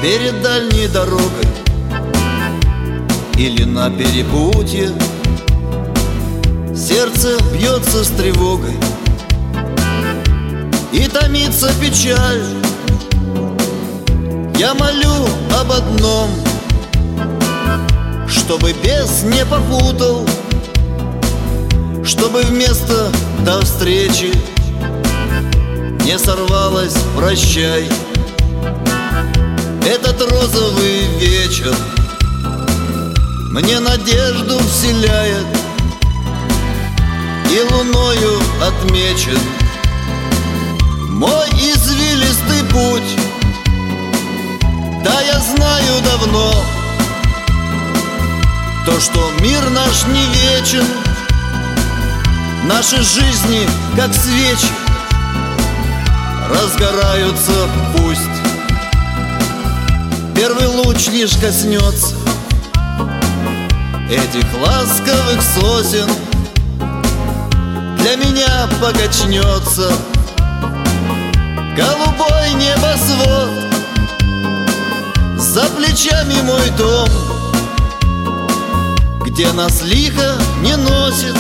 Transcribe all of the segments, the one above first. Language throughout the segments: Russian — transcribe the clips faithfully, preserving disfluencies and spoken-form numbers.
перед дальней дорогой или на перепутье сердце бьется с тревогой и томится печаль. Я молю об одном, чтобы бес не попутал, чтобы вместо «до встречи» не сорвалось «прощай». Этот розовый вечер мне надежду вселяет и луною отмечен мой извилистый путь. Да, я знаю давно то, что мир наш не вечен, наши жизни, как свечи, разгораются пусть. Первый луч лишь коснется этих ласковых сосен, для меня покачнется голубой небосвод. За плечами мой дом, где нас лихо не носит,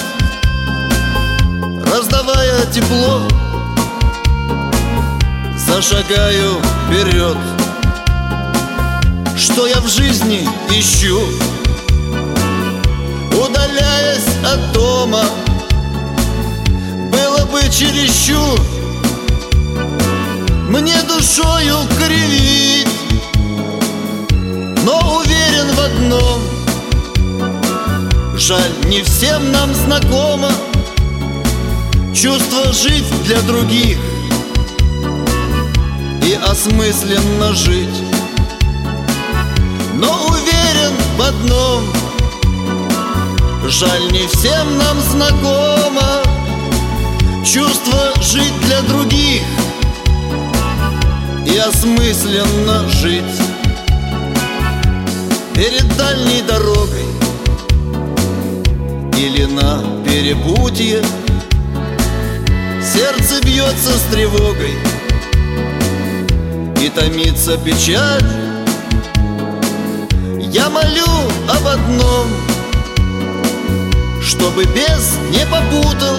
раздавая тепло, зашагаю вперед. Что я в жизни ищу, удаляясь от дома, было бы чересчур мне душою кривить, но уверен в одном: жаль, не всем нам знакомо чувство жить для других и осмысленно жить. Но уверен в одном: жаль, не всем нам знакомо чувство жить для других и осмысленно жить. Перед дальней дорогой или на перепутье сердце бьется с тревогой и томится печаль. Я молю об одном, чтобы бес не попутал,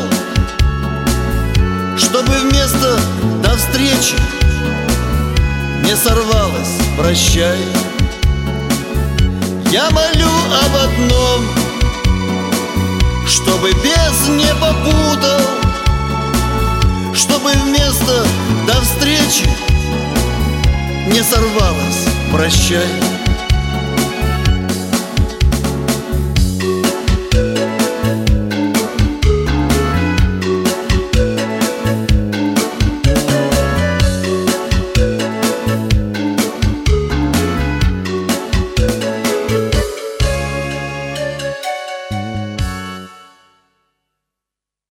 чтобы вместо «до встречи» не сорвалось «прощай». Я молю об одном, чтобы бес не попутал, чтобы вместо «до встречи» не сорвалось «прощай».